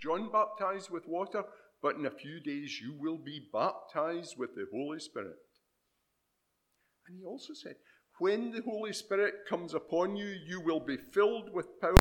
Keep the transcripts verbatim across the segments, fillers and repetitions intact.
John baptized with water, but in a few days you will be baptized with the Holy Spirit. And he also said, when the Holy Spirit comes upon you, you will be filled with power.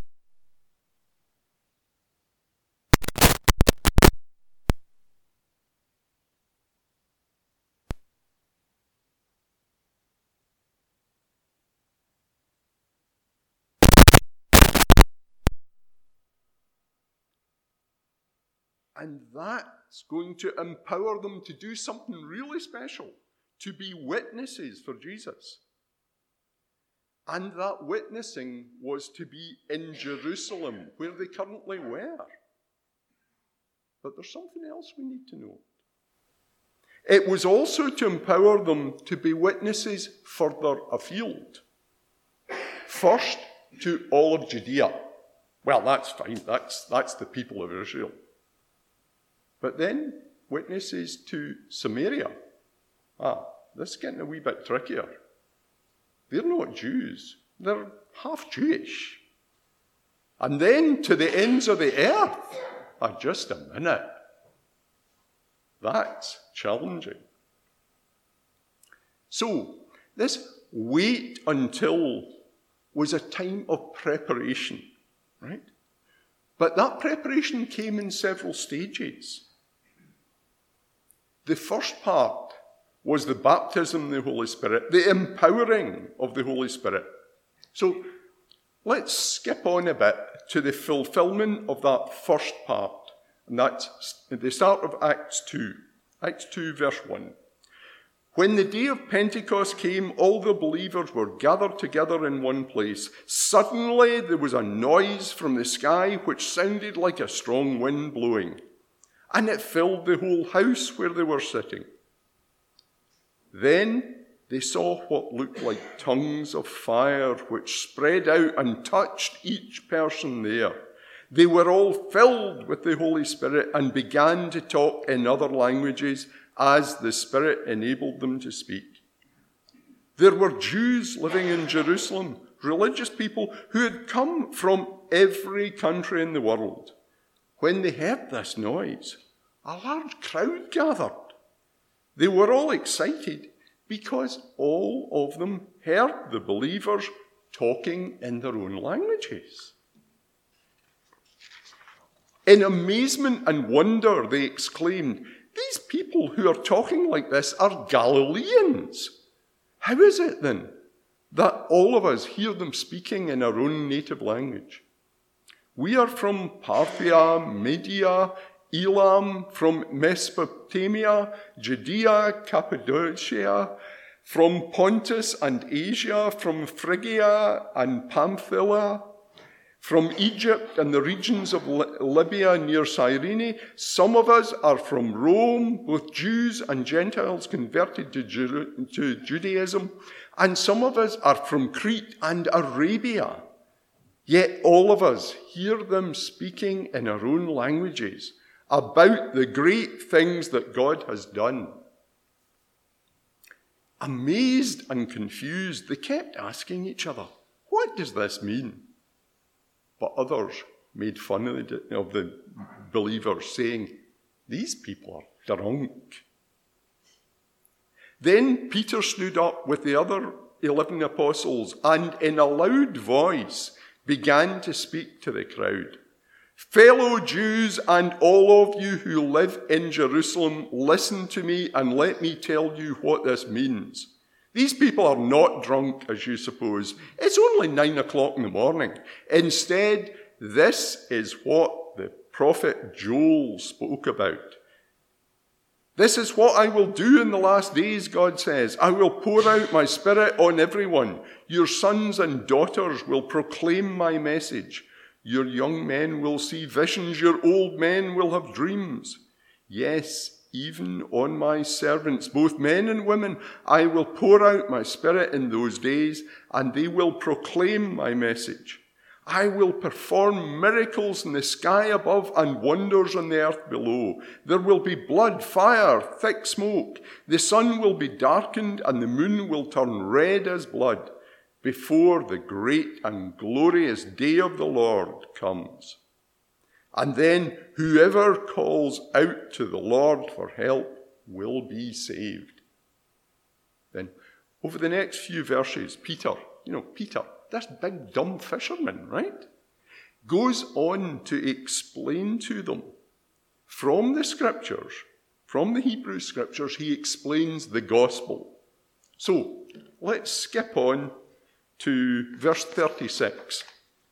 And that's going to empower them to do something really special, to be witnesses for Jesus. And that witnessing was to be in Jerusalem, where they currently were. But there's something else we need to know. It was also to empower them to be witnesses further afield. First, to all of Judea. Well, that's fine. That's, that's the people of Israel. But then, witnesses to Samaria. Ah, this is getting a wee bit trickier. They're not Jews. They're half Jewish. And then to the ends of the earth. Ah, just a minute. That's challenging. So, this wait until was a time of preparation, right? But that preparation came in several stages. The first part was the baptism of the Holy Spirit, the empowering of the Holy Spirit. So let's skip on a bit to the fulfillment of that first part. And that's at the start of Acts two. Acts two, verse one. When the day of Pentecost came, all the believers were gathered together in one place. Suddenly there was a noise from the sky which sounded like a strong wind blowing, and it filled the whole house where they were sitting. Then they saw what looked like tongues of fire which spread out and touched each person there. They were all filled with the Holy Spirit and began to talk in other languages as the Spirit enabled them to speak. There were Jews living in Jerusalem, religious people who had come from every country in the world. When they heard this noise, a large crowd gathered. They were all excited because all of them heard the believers talking in their own languages. In amazement and wonder, they exclaimed, "These people who are talking like this are Galileans. How is it then that all of us hear them speaking in our own native language? We are from Parthia, Media, Elam, from Mesopotamia, Judea, Cappadocia, from Pontus and Asia, from Phrygia and Pamphylia, from Egypt and the regions of Libya near Cyrene. Some of us are from Rome, both Jews and Gentiles converted to, Ju- to Judaism, and some of us are from Crete and Arabia. Yet all of us hear them speaking in our own languages about the great things that God has done." Amazed and confused, they kept asking each other, "What does this mean?" But others made fun of the, of the believers, saying, "These people are drunk." Then Peter stood up with the other eleven apostles and in a loud voice began to speak to the crowd. "Fellow Jews and all of you who live in Jerusalem, listen to me and let me tell you what this means. These people are not drunk, as you suppose. It's only nine o'clock in the morning. Instead, this is what the prophet Joel spoke about. This is what I will do in the last days, God says. I will pour out my Spirit on everyone. Your sons and daughters will proclaim my message. Your young men will see visions. Your old men will have dreams. Yes, even on my servants, both men and women, I will pour out my Spirit in those days, and they will proclaim my message. I will perform miracles in the sky above and wonders on the earth below. There will be blood, fire, thick smoke. The sun will be darkened, and the moon will turn red as blood before the great and glorious day of the Lord comes. And then whoever calls out to the Lord for help will be saved. Then, over the next few verses, Peter, you know, Peter, this big dumb fisherman, right, goes on to explain to them from the scriptures, from the Hebrew scriptures, he explains the gospel. So, let's skip on to verse thirty-six.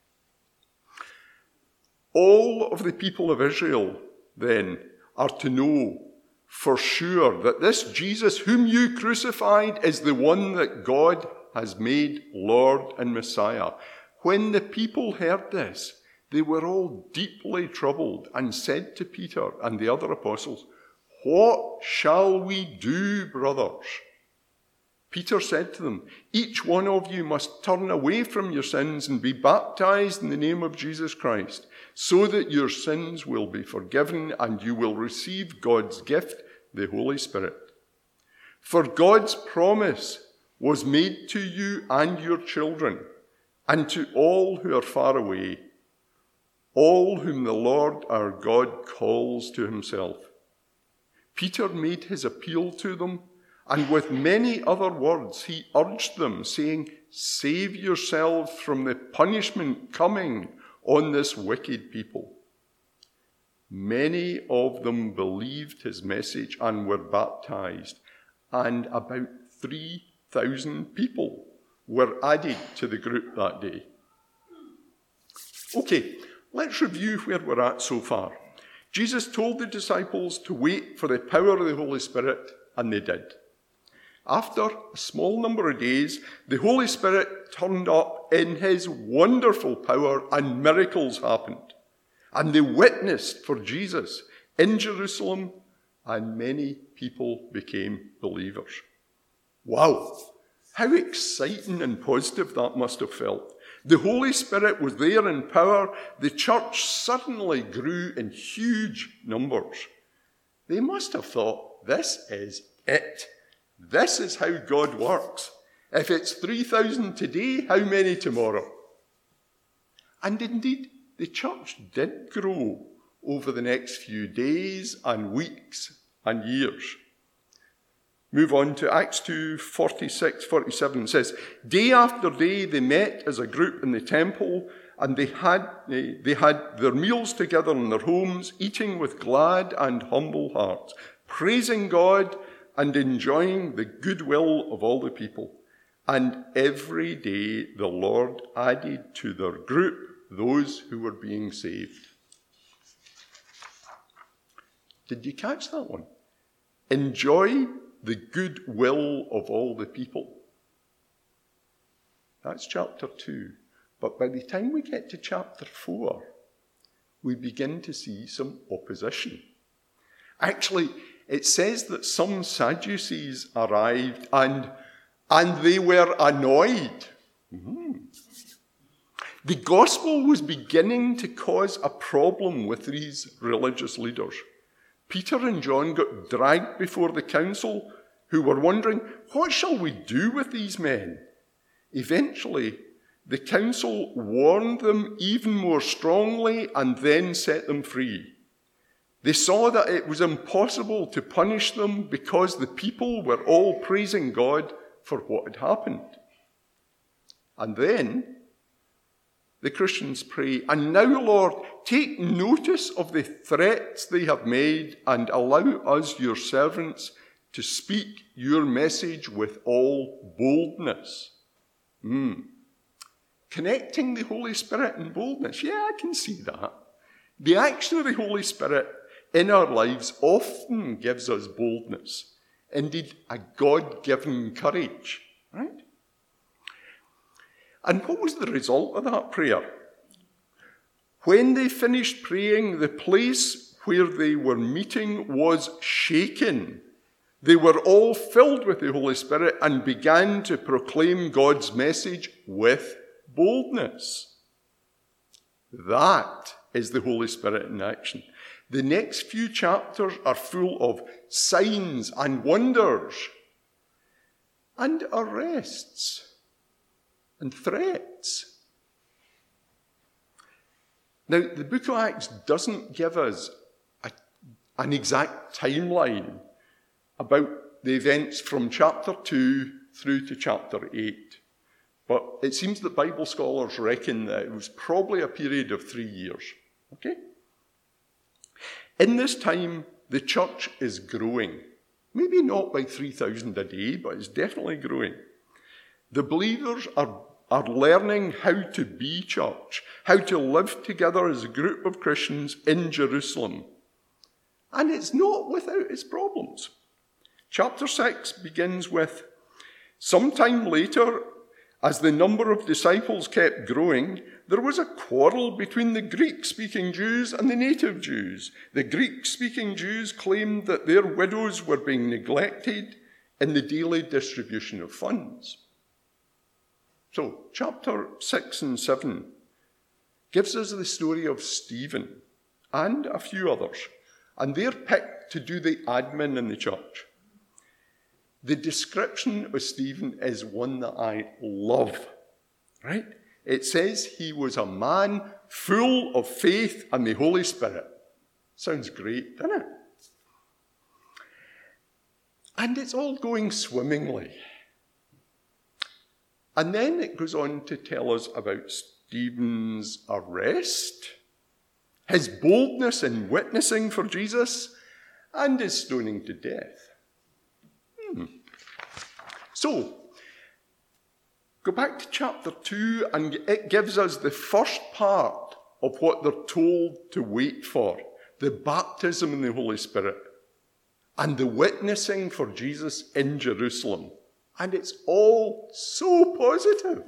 All of the people of Israel, then, are to know for sure that this Jesus whom you crucified is the one that God has made Lord and Messiah. When the people heard this, they were all deeply troubled and said to Peter and the other apostles, "What shall we do, brothers?" Peter said to them, "Each one of you must turn away from your sins and be baptized in the name of Jesus Christ, so that your sins will be forgiven and you will receive God's gift, the Holy Spirit. For God's promise was made to you and your children, and to all who are far away, all whom the Lord our God calls to himself." Peter made his appeal to them, and with many other words he urged them, saying, "Save yourselves from the punishment coming on this wicked people." Many of them believed his message and were baptized, and about three thousand people were added to the group that day. Okay, let's review where we're at so far. Jesus told the disciples to wait for the power of the Holy Spirit, and they did. After a small number of days, the Holy Spirit turned up in his wonderful power and miracles happened. And they witnessed for Jesus in Jerusalem, and many people became believers. Wow, how exciting and positive that must have felt. The Holy Spirit was there in power. The church suddenly grew in huge numbers. They must have thought, this is it. This is how God works. If it's three thousand today, how many tomorrow? And indeed, the church did grow over the next few days and weeks and years. Move on to Acts two, forty-six, forty-seven. It says, "Day after day they met as a group in the temple, and they had, they had their meals together in their homes, eating with glad and humble hearts, praising God and enjoying the goodwill of all the people. And every day the Lord added to their group those who were being saved." Did you catch that one? Enjoy the goodwill of all the people. That's chapter two. But by the time we get to chapter four, we begin to see some opposition. Actually, it says that some Sadducees arrived and, and they were annoyed. Mm-hmm. The gospel was beginning to cause a problem with these religious leaders. Peter and John got dragged before the council, who were wondering, what shall we do with these men? Eventually, the council warned them even more strongly and then set them free. They saw that it was impossible to punish them because the people were all praising God for what had happened. And then the Christians pray, "And now, Lord, take notice of the threats they have made and allow us, your servants, to speak your message with all boldness." Mm. Connecting the Holy Spirit and boldness. Yeah, I can see that. The action of the Holy Spirit in our lives often gives us boldness. Indeed, a God-given courage, right? And what was the result of that prayer? When they finished praying, the place where they were meeting was shaken. They were all filled with the Holy Spirit and began to proclaim God's message with boldness. That is the Holy Spirit in action. The next few chapters are full of signs and wonders and arrests and threats. Now, the book of Acts doesn't give us a, an exact timeline about the events from chapter two through to chapter eight. But it seems that Bible scholars reckon that it was probably a period of three years. Okay? In this time, the church is growing. Maybe not by three thousand a day, but it's definitely growing. The believers are, are learning how to be church, how to live together as a group of Christians in Jerusalem. And it's not without its problems. Chapter six begins with, sometime later, as the number of disciples kept growing, there was a quarrel between the Greek-speaking Jews and the native Jews. The Greek-speaking Jews claimed that their widows were being neglected in the daily distribution of funds. So, chapter six and seven gives us the story of Stephen and a few others, and they're picked to do the admin in the church. The description of Stephen is one that I love, right? It says he was a man full of faith and the Holy Spirit. Sounds great, doesn't it? And it's all going swimmingly. And then it goes on to tell us about Stephen's arrest, his boldness in witnessing for Jesus, and his stoning to death. Hmm. So, go back to chapter two, and it gives us the first part of what they're told to wait for, the baptism in the Holy Spirit, and the witnessing for Jesus in Jerusalem. And it's all so positive.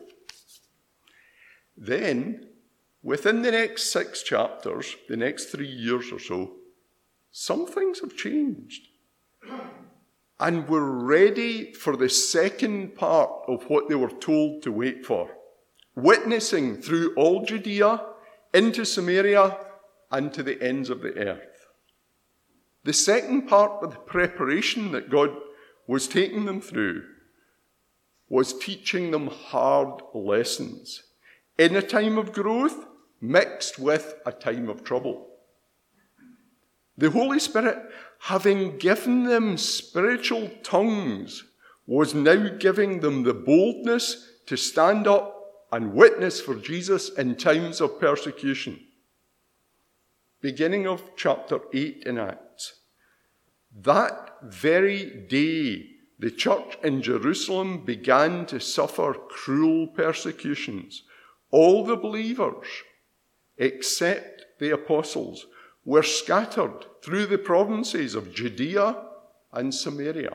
Then, within the next six chapters, the next three years or so, some things have changed. And we're ready for the second part of what they were told to wait for. Witnessing through all Judea, into Samaria, and to the ends of the earth. The second part of the preparation that God was taking them through was teaching them hard lessons in a time of growth mixed with a time of trouble. The Holy Spirit, having given them spiritual tongues, was now giving them the boldness to stand up and witness for Jesus in times of persecution. Beginning of chapter eight in Acts. That very day, the church in Jerusalem began to suffer cruel persecutions. All the believers, except the apostles, were scattered through the provinces of Judea and Samaria.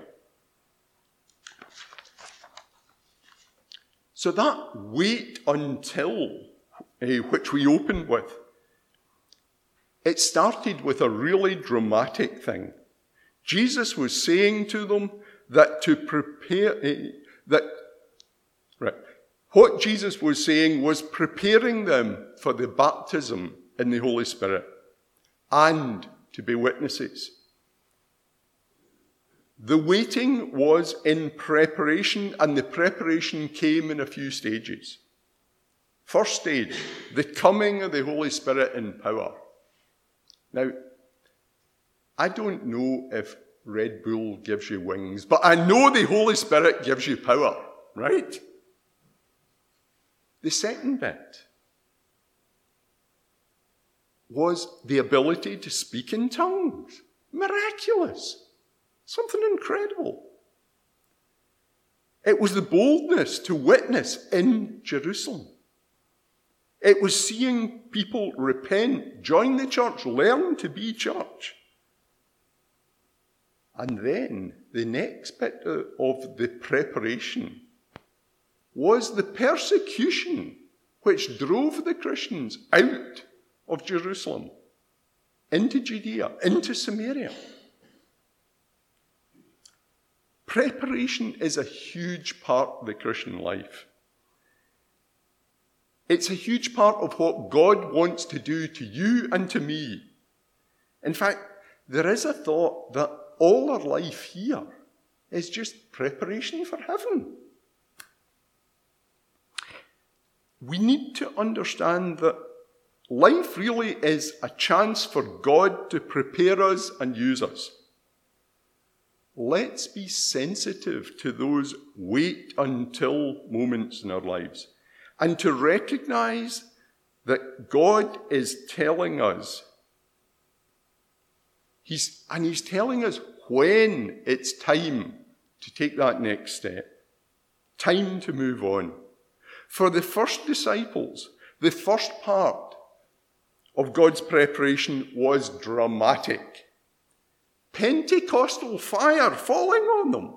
So that wait until, uh, which we opened with, it started with a really dramatic thing. Jesus was saying to them that to prepare, uh, that, right, what Jesus was saying was preparing them for the baptism in the Holy Spirit and to be witnesses. The waiting was in preparation, and the preparation came in a few stages. First stage, the coming of the Holy Spirit in power. Now, I don't know if Red Bull gives you wings, but I know the Holy Spirit gives you power, right? The second bit was the ability to speak in tongues. Miraculous. Something incredible. It was the boldness to witness in Jerusalem. It was seeing people repent, join the church, learn to be church. And then the next bit of the preparation was the persecution which drove the Christians out of Jerusalem, into Judea, into Samaria. Preparation is a huge part of the Christian life. It's a huge part of what God wants to do to you and to me. In fact, there is a thought that all our life here is just preparation for heaven. We need to understand that Life really is a chance for God to prepare us and use us. Let's be sensitive to those wait until moments in our lives and to recognize that God is telling us, he's, and he's telling us when it's time to take that next step, time to move on. For the first disciples, the first part of God's preparation was dramatic. Pentecostal fire falling on them.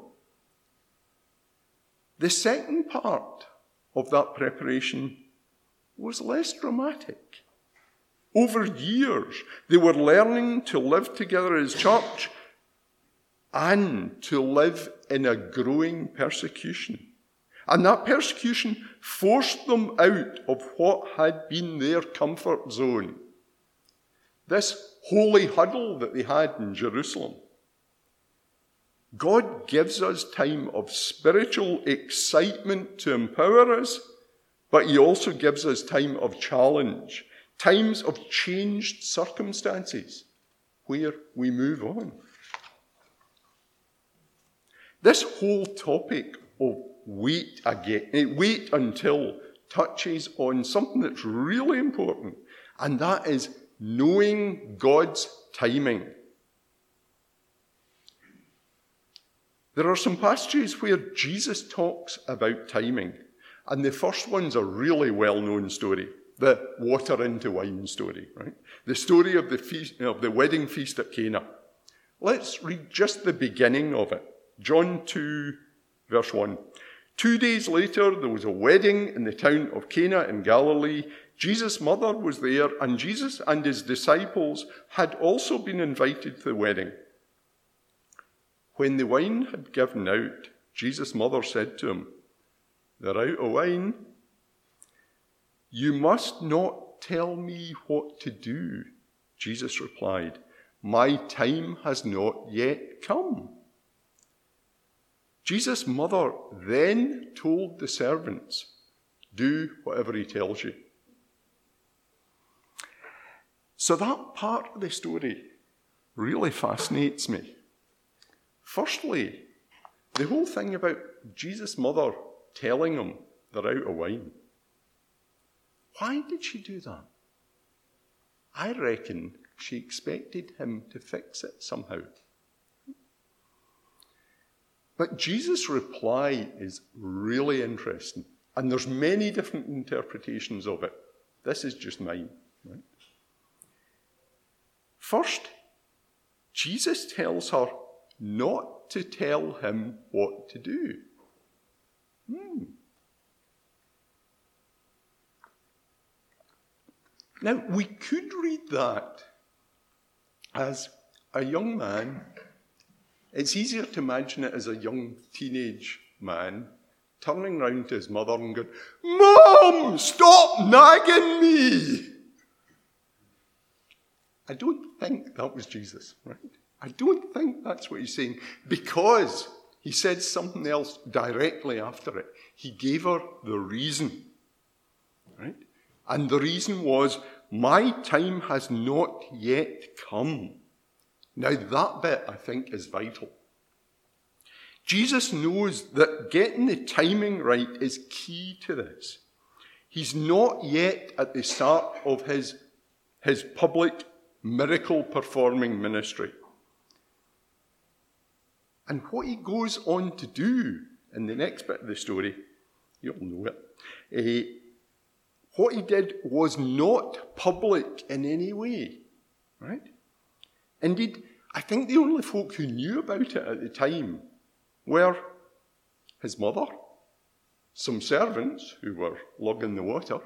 The second part of that preparation was less dramatic. Over years, they were learning to live together as church and to live in a growing persecution. And that persecution forced them out of what had been their comfort zone. This holy huddle that they had in Jerusalem. God gives us time of spiritual excitement to empower us, but he also gives us time of challenge, times of changed circumstances where we move on. This whole topic of wait again, wait until touches on something that's really important, and that is knowing God's timing. There are some passages where Jesus talks about timing, and the first one's a really well-known story, the water into wine story, right? The story of the feast, of the wedding feast at Cana. Let's read just the beginning of it. John two, verse one. Two days later, there was a wedding in the town of Cana in Galilee. Jesus' mother was there, and Jesus and his disciples had also been invited to the wedding. When the wine had given out, Jesus' mother said to him, "They're out of wine." "You must not tell me what to do," Jesus replied. "My time has not yet come." Jesus' mother then told the servants, "Do whatever he tells you." So that part of the story really fascinates me. Firstly, the whole thing about Jesus' mother telling him they're out of wine. Why did she do that? I reckon she expected him to fix it somehow. But Jesus' reply is really interesting, and there's many different interpretations of it. This is just mine. Right? First, Jesus tells her not to tell him what to do. Hmm. Now, we could read that as a young man. It's easier to imagine it as a young teenage man turning round to his mother and going, "Mom, stop nagging me!" I don't think that was Jesus, right? I don't think that's what he's saying, because he said something else directly after it. He gave her the reason, right? And the reason was, "My time has not yet come." Now that bit, I think, is vital. Jesus knows that getting the timing right is key to this. He's not yet at the start of his, his public miracle-performing ministry. And what he goes on to do in the next bit of the story, you'll know it, uh, what he did was not public in any way, right? Indeed, I think the only folk who knew about it at the time were his mother, some servants who were lugging the water,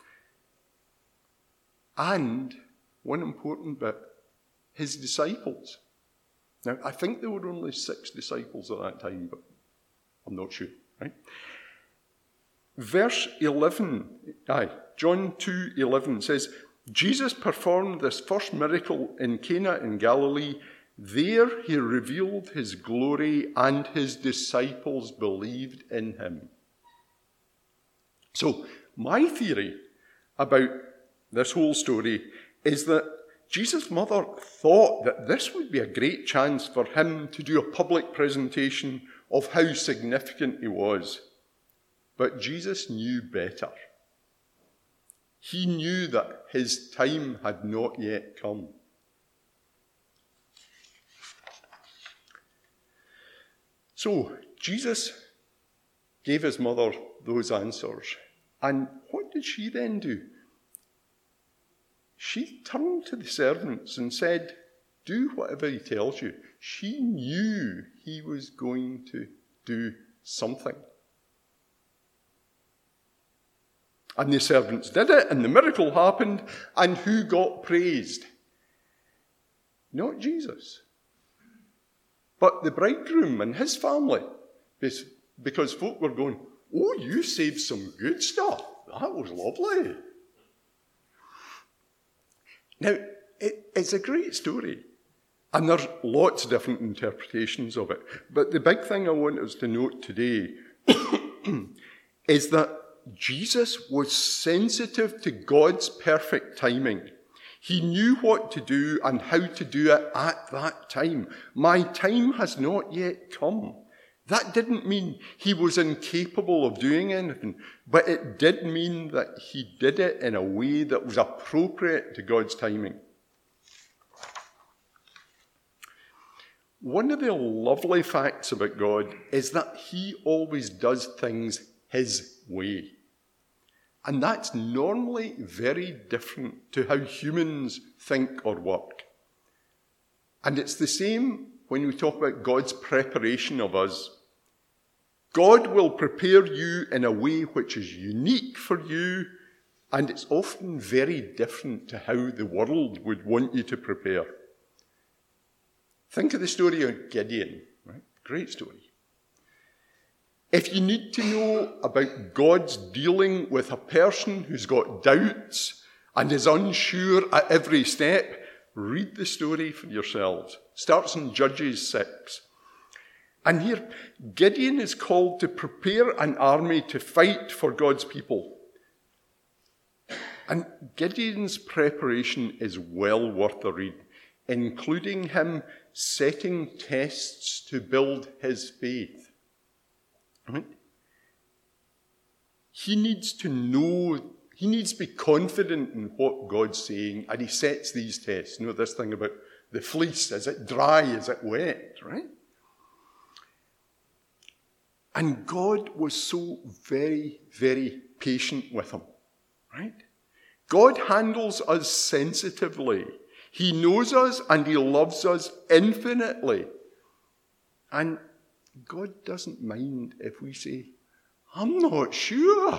and, one important bit, his disciples. Now, I think there were only six disciples at that time, but I'm not sure, right? Verse eleven, aye, John two eleven says, Jesus performed this first miracle in Cana in Galilee. There he revealed his glory, and his disciples believed in him. So, my theory about this whole story is that Jesus' mother thought that this would be a great chance for him to do a public presentation of how significant he was. But Jesus knew better. He knew that his time had not yet come. So, Jesus gave his mother those answers. And what did she then do? She turned to the servants and said, do whatever he tells you. She knew he was going to do something. And the servants did it, and the miracle happened, and who got praised? Not Jesus, but the bridegroom and his family, because folk were going, oh, you saved some good stuff. That was lovely. Now, it, it's a great story, and there's lots of different interpretations of it. But the big thing I want us to note today is that Jesus was sensitive to God's perfect timing. He knew what to do and how to do it at that time. My time has not yet come. That didn't mean he was incapable of doing anything, but it did mean that he did it in a way that was appropriate to God's timing. One of the lovely facts about God is that he always does things his way. And that's normally very different to how humans think or work. And it's the same when we talk about God's preparation of us. God will prepare you in a way which is unique for you, and it's often very different to how the world would want you to prepare. Think of the story of Gideon, right? Great story. If you need to know about God's dealing with a person who's got doubts and is unsure at every step, read the story for yourselves. Starts in Judges six. And here, Gideon is called to prepare an army to fight for God's people. And Gideon's preparation is well worth a read, including him setting tests to build his faith. Right? He needs to know, he needs to be confident in what God's saying, and he sets these tests. You know, this thing about the fleece, is it dry, is it wet, right? And God was so very, very patient with him, right? God handles us sensitively. He knows us and he loves us infinitely. And God doesn't mind if we say, I'm not sure.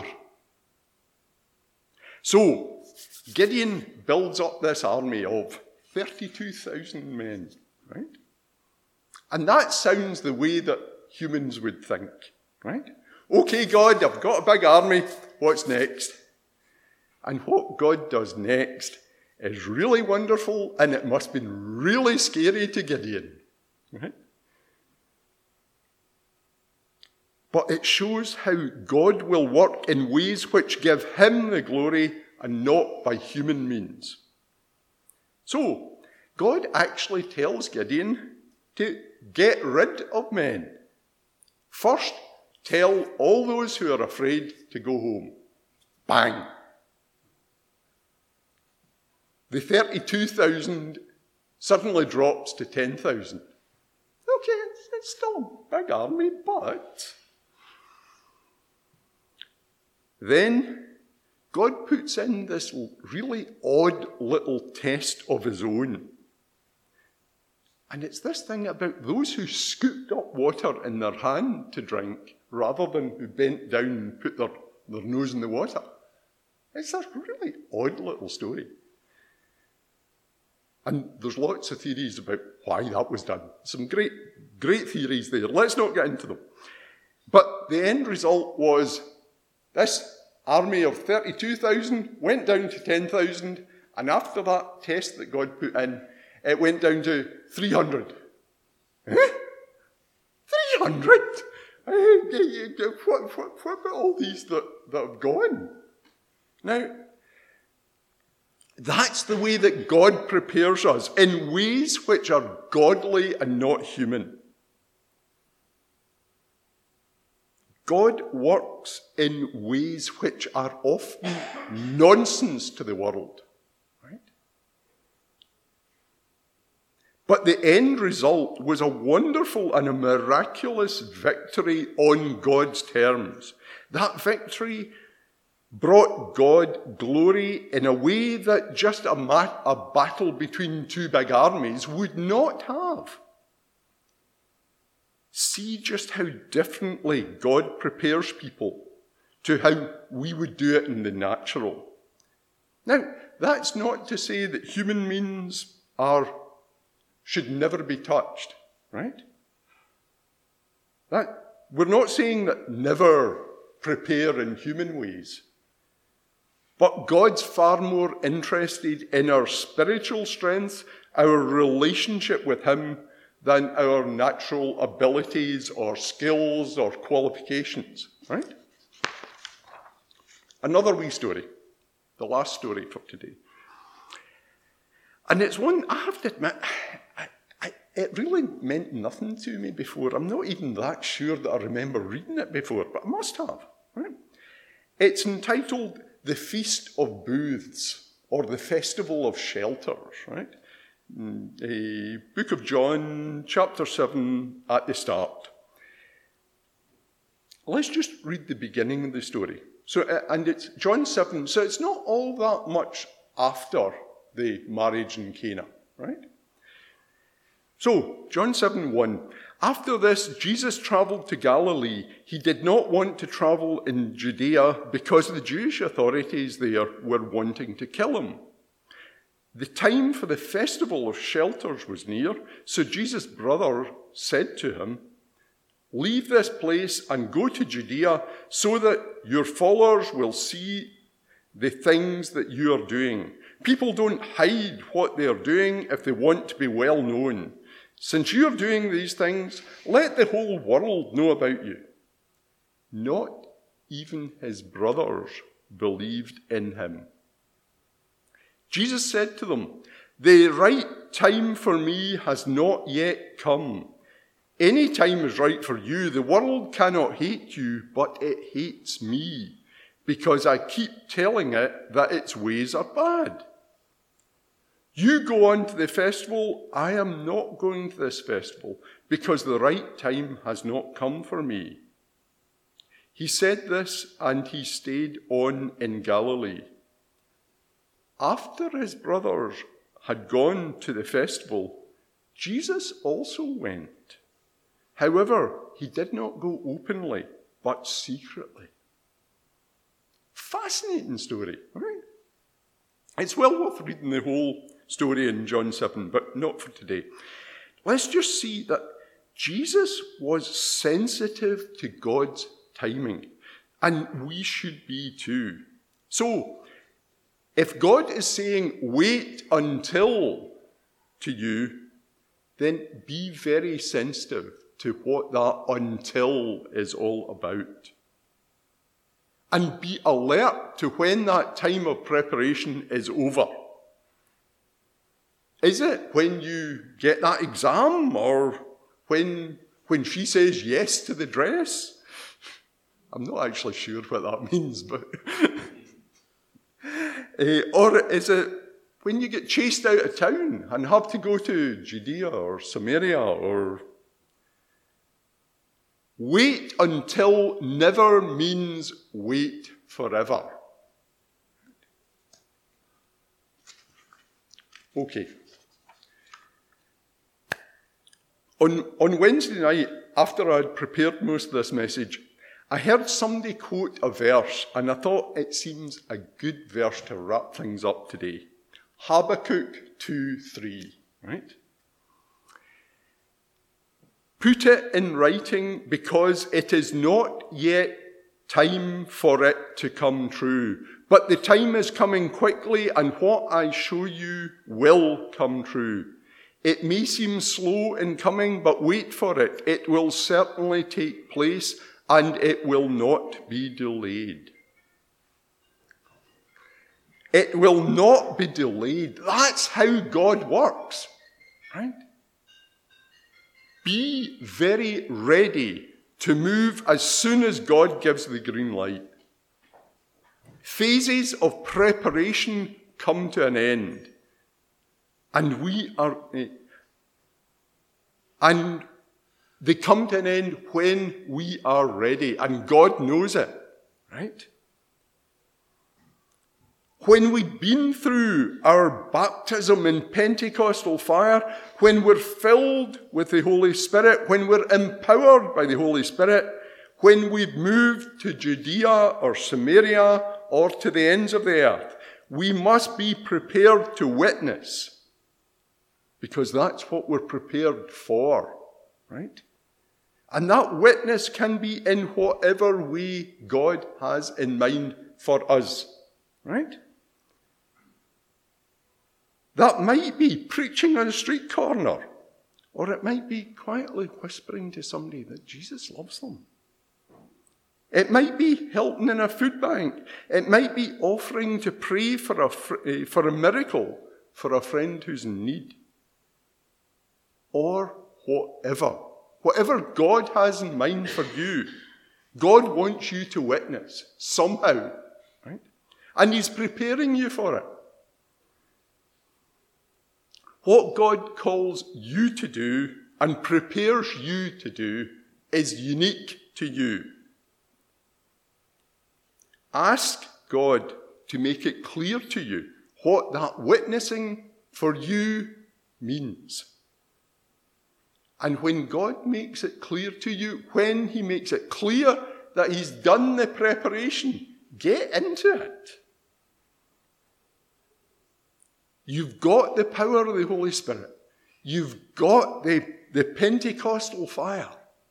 So, Gideon builds up this army of thirty-two thousand men, right? And that sounds the way that humans would think, right? Okay, God, I've got a big army. What's next? And what God does next is really wonderful, and it must have been really scary to Gideon, right? But it shows how God will work in ways which give him the glory and not by human means. So, God actually tells Gideon to get rid of men. First, tell all those who are afraid to go home. Bang! The thirty-two thousand suddenly drops to ten thousand. Okay, it's, it's still a big army, but... Then God puts in this really odd little test of his own. And it's this thing about those who scooped up water in their hand to drink rather than who bent down and put their, their nose in the water. It's a really odd little story. And there's lots of theories about why that was done. Some great, great theories there. Let's not get into them. But the end result was this army of thirty-two thousand went down to ten thousand, and after that test that God put in, it went down to three hundred. Eh? three hundred? What, what, what about all these that, that have gone? Now, That's the way that God prepares us, in ways which are godly and not human. God works in ways which are often nonsense to the world. Right? But the end result was a wonderful and a miraculous victory on God's terms. That victory brought God glory in a way that just a, mat- a battle between two big armies would not have. See just how differently God prepares people to how we would do it in the natural. Now, that's not to say that human means are should never be touched, right? That we're not saying that never prepare in human ways. But God's far more interested in our spiritual strength, our relationship with him, than our natural abilities or skills or qualifications, right? Another wee story, the last story for today. And it's one, I have to admit, I, I, it really meant nothing to me before. I'm not even that sure that I remember reading it before, but I must have, right? It's entitled The Feast of Booths, or the Festival of Shelters, right? The book of John, chapter seven, at the start. Let's just read the beginning of the story. So, and it's John seven, so it's not all that much after the marriage in Cana, right? So, John seven one. After this, Jesus traveled to Galilee. He did not want to travel in Judea because the Jewish authorities there were wanting to kill him. The time for the festival of shelters was near, so Jesus' brother said to him, "Leave this place and go to Judea so that your followers will see the things that you are doing. People don't hide what they are doing if they want to be well known. Since you are doing these things, let the whole world know about you." Not even his brothers believed in him. Jesus said to them, "The right time for me has not yet come. Any time is right for you. The world cannot hate you, but it hates me, because I keep telling it that its ways are bad. You go on to the festival. I am not going to this festival, because the right time has not come for me." He said this, and he stayed on in Galilee. After his brothers had gone to the festival, Jesus also went. However, he did not go openly, but secretly. Fascinating story, right? It's well worth reading the whole story in John seven, but not for today. Let's just see that Jesus was sensitive to God's timing, and we should be too. So, if God is saying, "Wait until" to you, then be very sensitive to what that "until" is all about. And be alert to when that time of preparation is over. Is it when you get that exam, or when, when she says yes to the dress? I'm not actually sure what that means, but... Uh, or is it when you get chased out of town and have to go to Judea or Samaria? Or wait until never means wait forever. Okay. On, on Wednesday night, after I'd prepared most of this message, I heard somebody quote a verse, and I thought it seems a good verse to wrap things up today. Habakkuk two three, right? "Put it in writing, because it is not yet time for it to come true. But the time is coming quickly, and what I show you will come true. It may seem slow in coming, but wait for it. It will certainly take place, and it will not be delayed." It will not be delayed. That's how God works, right? Be very ready to move as soon as God gives the green light. Phases of preparation come to an end. And we are, and they come to an end when we are ready. And God knows it, right? When we've been through our baptism in Pentecostal fire, when we're filled with the Holy Spirit, when we're empowered by the Holy Spirit, when we've moved to Judea or Samaria or to the ends of the earth, we must be prepared to witness, because that's what we're prepared for, right? And that witness can be in whatever way God has in mind for us, right? That might be preaching on a street corner, or it might be quietly whispering to somebody that Jesus loves them. It might be helping in a food bank. It might be offering to pray for a, for a miracle for a friend who's in need. Or whatever. Whatever God has in mind for you, God wants you to witness somehow, right? And he's preparing you for it. What God calls you to do and prepares you to do is unique to you. Ask God to make it clear to you what that witnessing for you means. And when God makes it clear to you, when he makes it clear that he's done the preparation, get into it. You've got the power of the Holy Spirit. You've got the, the Pentecostal fire.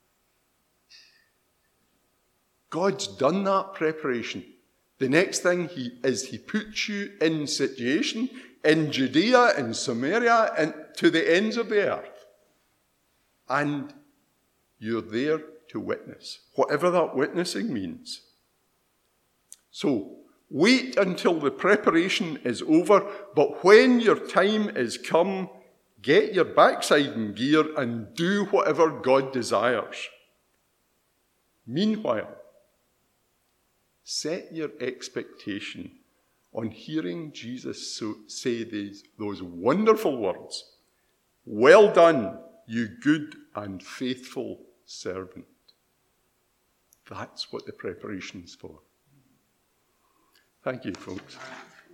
God's done that preparation. The next thing he, is he puts you in situation in Judea, in Samaria, and to the ends of the earth. And you're there to witness, whatever that witnessing means. So, wait until the preparation is over, but when your time is come, get your backside in gear and do whatever God desires. Meanwhile, set your expectation on hearing Jesus so, say these, those wonderful words, "Well done, you good and faithful servant." That's what the preparation's for. Thank you, folks.